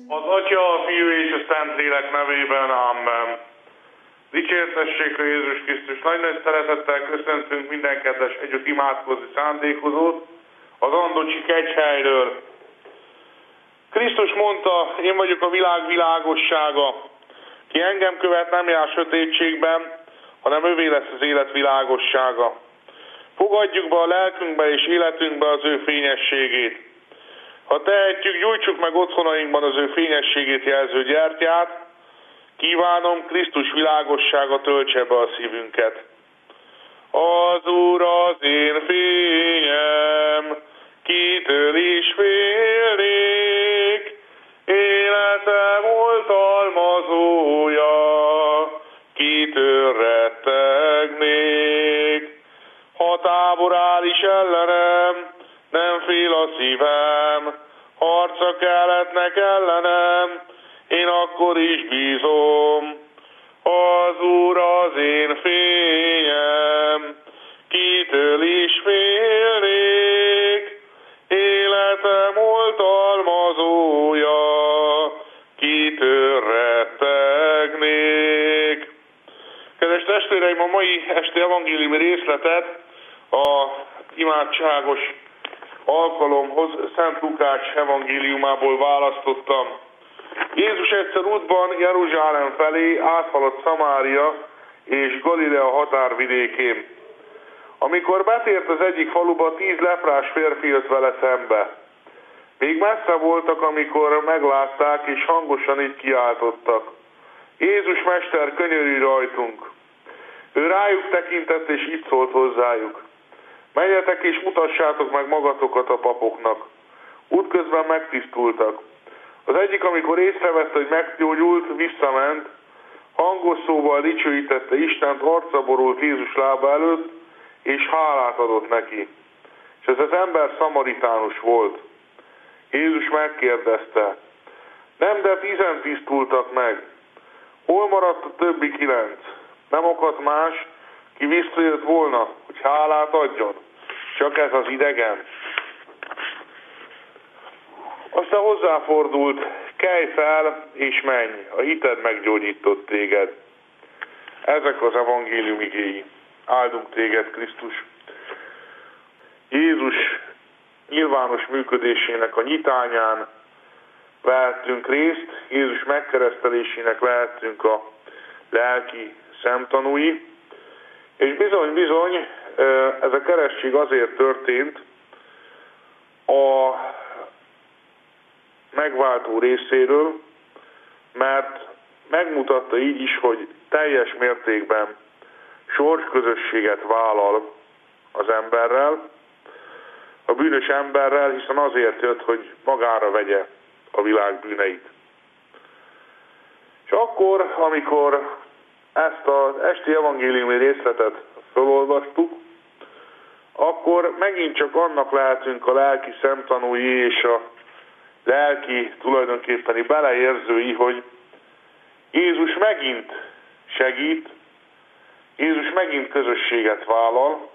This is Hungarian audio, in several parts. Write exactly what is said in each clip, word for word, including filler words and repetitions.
Az Atya, a Fiú és a Szentlélek nevében, amen. Dicsértessék a Jézus Krisztus. Nagy-nagy szeretettel köszöntünk minden kedves együtt imádkozni szándékozót az Andocsi kegyhelyről. Krisztus mondta, én vagyok a világ világossága. Ki engem követ, nem jár sötétségben, hanem övé lesz az élet világossága. Fogadjuk be a lelkünkbe és életünkbe az ő fényességét. Ha tehetjük, gyújtsuk meg otthonainkban az ő fényességét jelző gyertyát, kívánom, Krisztus világossága töltse be a szívünket. Az Úr az én fényem, kitől is félnék, életem oltalmazója, kitől rettegnék. Ha tábor áll is ellenem, nem fél a szívem, harca kelletnek ellenem, én akkor is bízom. Az Úr az én fényem, kitől is félnék, életem oltalmazója, kitől rettegnék. Kedves testvéreim, a mai esti evangéliumi részletet a imádságos alkalomhoz Szent Lukács evangéliumából választottam. Jézus egyszer útban Jeruzsálem felé áthaladt Szamária és Galilea határvidékén. Amikor betért az egyik faluba, tíz leprás férfi jött vele szembe. Még messze voltak, amikor meglátták, és hangosan így kiáltottak: Jézus Mester, könyörülj rajtunk! Ő rájuk tekintett, és így szólt hozzájuk: menjetek és mutassátok meg magatokat a papoknak. Útközben megtisztultak. Az egyik, amikor észrevette, hogy meggyógyult, visszament, hangos szóval dicsőítette Istent, arcra borult Jézus lába előtt, és hálát adott neki. És ez az ember szamaritánus volt. Jézus megkérdezte: nem, de tizen tisztultak meg. Hol maradt a többi kilenc? Nem akadt más, ki visszajött volna, hogy hálát adjon? Csak ez az idegen? Aztán hozzáfordult: kelj fel és menj, a hited meggyógyított téged. Ezek az evangélium igéi. Áldunk téged, Krisztus. Jézus nyilvános működésének a nyitányán vehettünk részt, Jézus megkeresztelésének lehettünk a lelki szemtanúi, és bizony-bizony ez a keresztség azért történt a megváltó részéről, mert megmutatta így is, hogy teljes mértékben sorsközösséget vállal az emberrel, a bűnös emberrel, hiszen azért jött, hogy magára vegye a világ bűneit. És akkor, amikor ezt az esti evangéliumi részletet felolvastuk, akkor megint csak annak lehetünk a lelki szemtanúi és a lelki tulajdonképpeni beleérzői, hogy Jézus megint segít, Jézus megint közösséget vállal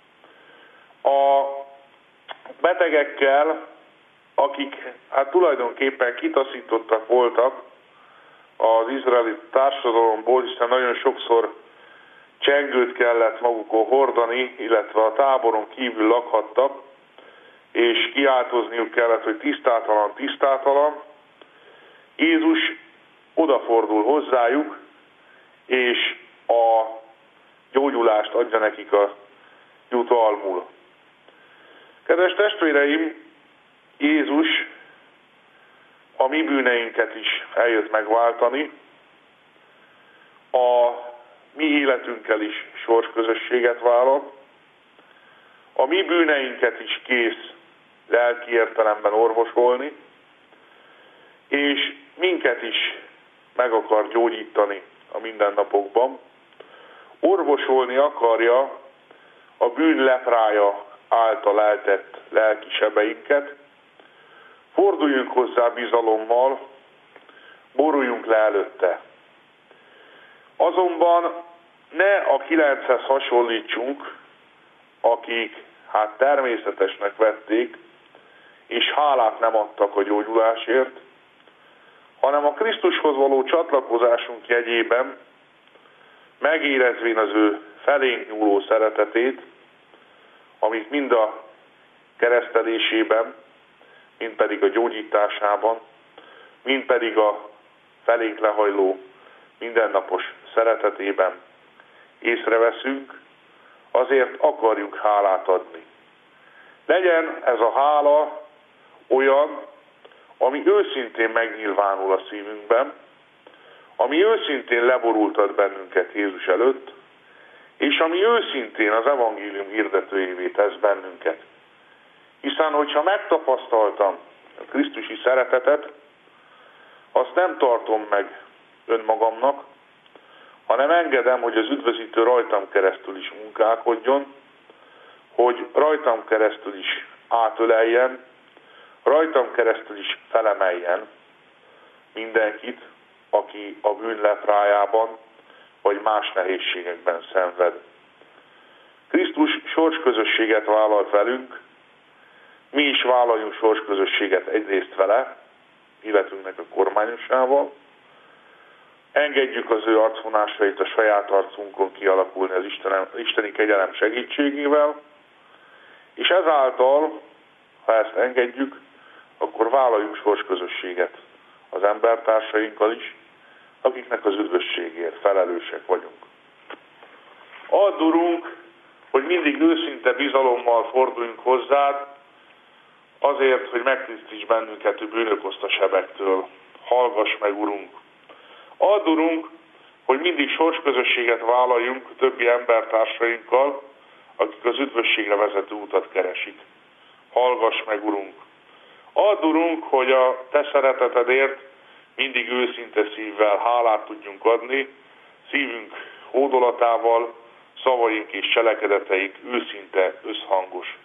a betegekkel, akik hát tulajdonképpen kitaszítottak voltak az izraeli társadalomból, hiszen nagyon sokszor csengőt kellett magukon hordani, illetve a táboron kívül lakhattak, és kiáltozniuk kellett, hogy tisztátalan, tisztátalan. Jézus odafordul hozzájuk, és a gyógyulást adja nekik a jutalmul. Kedves testvéreim, Jézus a mi bűneinket is eljött megváltani, a mi életünkkel is sorsközösséget vállal, a mi bűneinket is kész lelki értelemben orvosolni, és minket is meg akar gyógyítani a mindennapokban. Orvosolni akarja a bűn leprája által eltett lelki sebeinket. Forduljunk hozzá bizalommal, boruljunk le előtte. Azonban ne a kilenchez hasonlítsunk, akik hát természetesnek vették, és hálát nem adtak a gyógyulásért, hanem a Krisztushoz való csatlakozásunk jegyében, megérezvén az ő felénk nyúló szeretetét, amit mind a keresztelésében, mind pedig a gyógyításában, mind pedig a felénk lehajló mindennapos szeretetében észreveszünk, azért akarjuk hálát adni. Legyen ez a hála olyan, ami őszintén megnyilvánul a szívünkben, ami őszintén leborultat bennünket Jézus előtt, és ami őszintén az evangélium hirdetőjévé tesz bennünket. Hiszen, hogyha megtapasztaltam a krisztusi szeretetet, azt nem tartom meg önmagamnak, hanem engedem, hogy az üdvözítő rajtam keresztül is munkálkodjon, hogy rajtam keresztül is átöleljen, rajtam keresztül is felemeljen mindenkit, aki a bűn leprájában vagy más nehézségekben szenved. Krisztus sorsközösséget vállalt velünk, mi is vállaljunk sorsközösséget egyrészt vele, életünknek a kormányosával, engedjük az ő arcvonásait a saját arcunkon kialakulni az Istenem, isteni kegyelem segítségével, és ezáltal, ha ezt engedjük, akkor vállaljunk sorsközösséget az embertársainkkal is, akiknek az üdvösségért felelősek vagyunk. Add, Urunk, hogy mindig őszinte bizalommal forduljunk hozzád, azért, hogy megtisztíts bennünket a bűnök oszta sebektől. Hallgass meg, Urunk! Add, Urunk, hogy mindig sorsközösséget vállaljunk a többi embertársainkkal, akik az üdvösségre vezető utat keresik. Hallgass meg, Urunk! Add, Urunk, hogy a Te szeretetedért mindig őszinte szívvel hálát tudjunk adni, szívünk hódolatával, szavaink és cselekedeteink őszinte, összhangos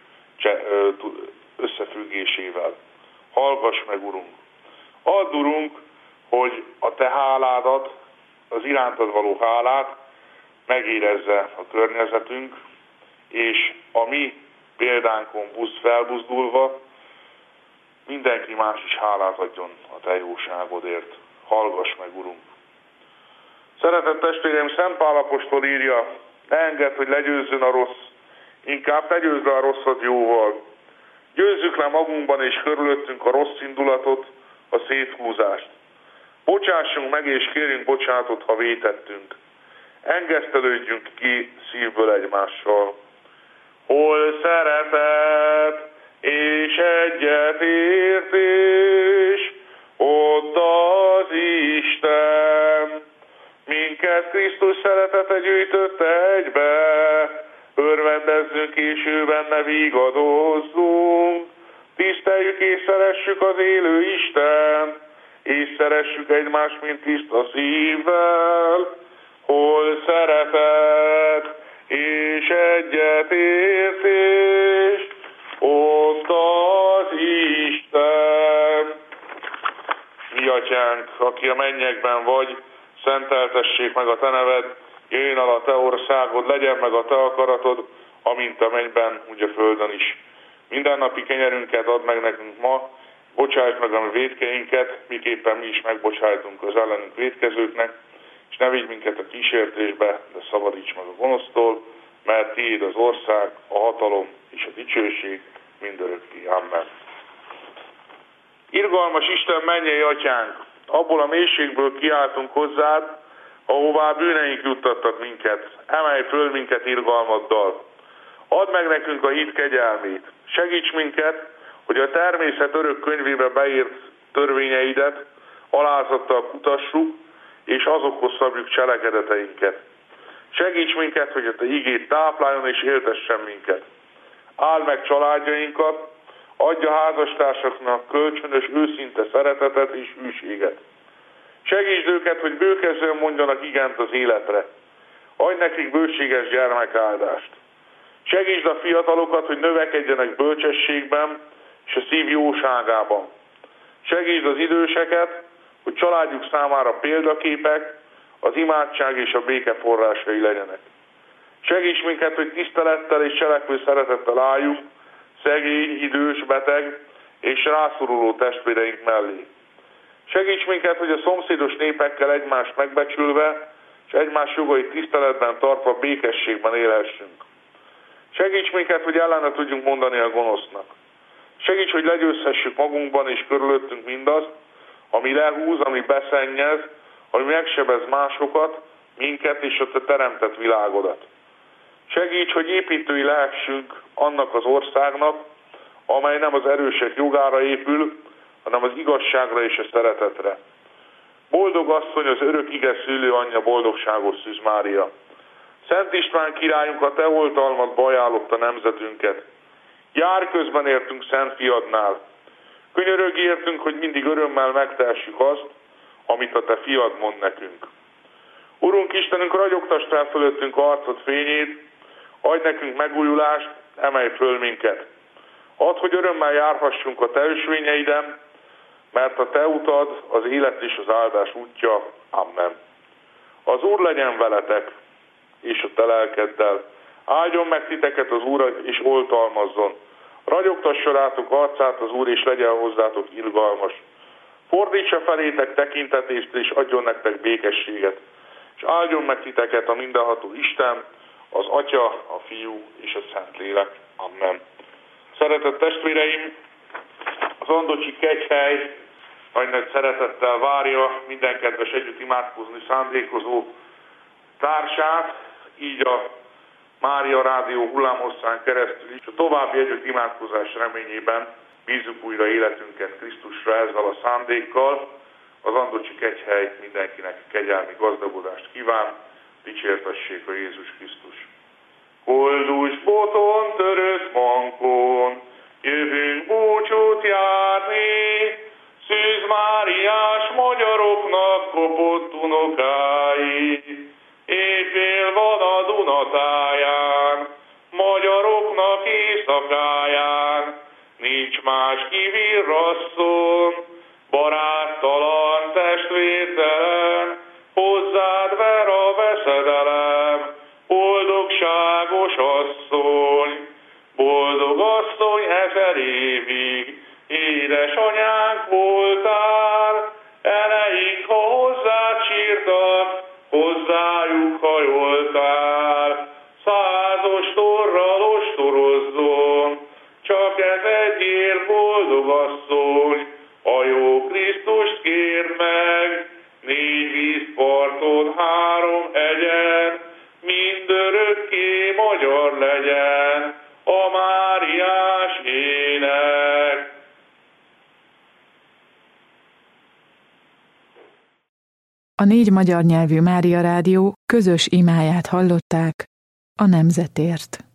összefüggésével. Hallgass meg, Urunk! Add, Urunk, hogy a Te háládat, az irántad való hálát megérezze a környezetünk, és a mi példánkon busz felbuzdulva mindenki más is hálát adjon a Te jóságodért. Hallgass meg, Urunk! Szeretett testvérem, Szent Pál apostol írja, ne engedd, hogy legyőzzön a rossz, inkább te győzd le a rosszat jóval. Győzzük le magunkban és körülöttünk a rossz indulatot, a széthúzást. Bocsássunk meg és kérjünk bocsánatot, ha vétettünk. Engesztelődjünk ki szívből egymással. Hol szeretet és egyetértés, ott az Isten. Minket Krisztus szeretete gyűjtötte egybe, örvendezzünk és ő benne vigadozzunk. Tiszteljük és szeressük az élő Isten, és szeressük egymást, mint tiszta szívvel. Hol szeretet és egyetértés, ott az Isten. Mi atyánk, aki a mennyekben vagy, szenteltessék meg a te neved, jöjjön el a te országod, legyen meg a te akaratod, amint a mennyben, úgy a földön is. Mindennapi kenyerünket add meg nekünk ma, bocsájt meg a mi vétkeinket, miképpen mi is megbocsájtunk az ellenünk vétkezőknek, és ne vigy minket a kísértésbe, de szabadíts meg a gonosztól, mert tiéd az ország, a hatalom és a dicsőség mindörökké. Amen. Irgalmas Isten, mennyei atyánk, abból a mélységből kiáltunk hozzád, ahová bűneink juttattak minket. Emelj föl minket irgalmaddal. Add meg nekünk a hit kegyelmét. Segíts minket, hogy a természet örök könyvébe beírt törvényeidet alázattal kutassuk, és azokhoz szabjuk cselekedeteinket. Segíts minket, hogy a te igét tápláljon és éltessen minket. Áld meg családjainkat, adja házastársaknak kölcsönös, őszinte szeretetet és hűséget. Segítsd őket, hogy bőkezően mondjanak igent az életre. Adj nekik bőséges gyermekáldást. Segítsd a fiatalokat, hogy növekedjenek bölcsességben és a szív jóságában. Segítsd az időseket, hogy családjuk számára példaképek, az imádság és a béke forrásai legyenek. Segíts minket, hogy tisztelettel és cselekvő szeretettel álljunk szegény, idős, beteg és rászoruló testvéreink mellé. Segíts minket, hogy a szomszédos népekkel egymást megbecsülve, és egymás jogait tiszteletben tartva békességben élhessünk. Segíts minket, hogy ellene tudjunk mondani a gonosznak. Segíts, hogy legyőzhessük magunkban és körülöttünk mindazt, ami lehúz, ami beszennyez, ami megsebez másokat, minket és a te teremtett világodat. Segíts, hogy építői lehessünk annak az országnak, amely nem az erősek jogára épül, hanem az igazságra és a szeretetre. Boldog asszony, az örök ige szülő anyja, boldogságos Szűz Mária! Szent István királyunk, a te oltalmadba ajánlotta nemzetünket. Jár közben értünk Szent Fiadnál. Könyörögj értünk, hogy mindig örömmel megtehessük azt, amit a te fiad mond nekünk. Urunk Istenünk, ragyogtasd fel fölöttünk arcod fényét, adj nekünk megújulást, emelj föl minket. Add, hogy örömmel járhassunk a te ösvényeiden, mert a te utad az élet és az áldás útja. Amen. Az Úr legyen veletek, és a te lelkeddel. Áldjon meg titeket az Úr, és oltalmazzon. Ragyogtassa rátok arcát az Úr, és legyen hozzátok irgalmas. Fordítsa felétek tekintetést, és adjon nektek békességet. És áldjon meg titeket a mindenható Isten, az Atya, a Fiú és a Szentlélek. Amen. Szeretett testvéreim, az Andocsi Kegyhely nagy nagy szeretettel várja minden kedves együtt imádkozni szándékozó társát, így a Mária Rádió hullámhosszán keresztül is. A további együtt imádkozás reményében bízzuk újra életünket Krisztusra ezzel a szándékkal. Az Andocsi Kegyhely mindenkinek kegyelmi gazdagodást kíván, dicsértessék a Jézus Krisztus. Koldus boton törött mankon, jövünk búcsút járni, Szűz Máriás magyaroknak kopott unokái. Éjfél van a Dunatáján, magyaroknak éjszakáján, nincs más kivirrasszon, baráttalan, testvértelen, hozzád ver a veszedelem, boldogságos asszony, boldog asszony ezer évig, édesanyánk voltál, eleink, ha hozzád sírtak, hozzájuk hajoltál, százos torral ostorozzon, csak ez egyért boldog asszony, a jó Krisztust kérd meg, négy vízparton, három hegyen, mindörökké magyar legyen a Máriás ének. A négy magyar nyelvű Mária Rádió közös imáját hallották a nemzetért.